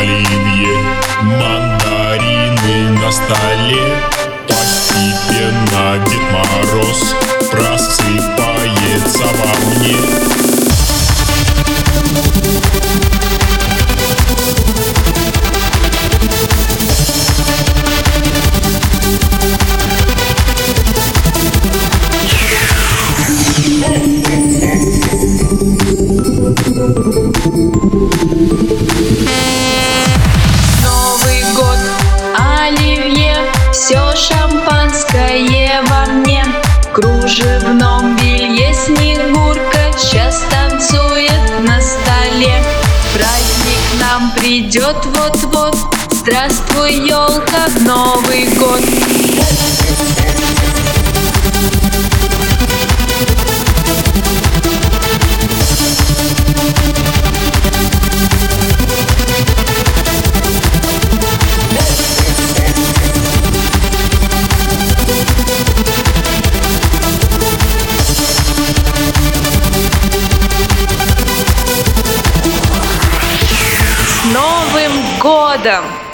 оливье, мандарины на столе. Постепенно Дед Мороз просыпается во мне. Новый год, оливье, все шампанское во мне. В кружевном белье Снегурка сейчас танцует на столе. Праздник нам придет вот-вот, здравствуй, елка, Новый год. С Новым годом!